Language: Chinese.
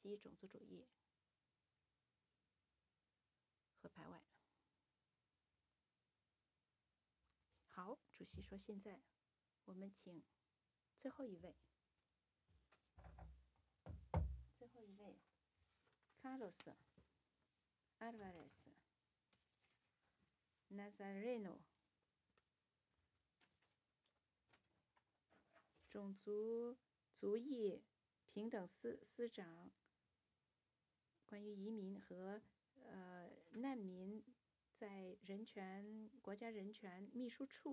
击种族主义和排外。好，主席说现在我们请最后一位Carlos Alvarez Nazareno 种族族裔平等司长，关于移民和难民在国家人权秘书处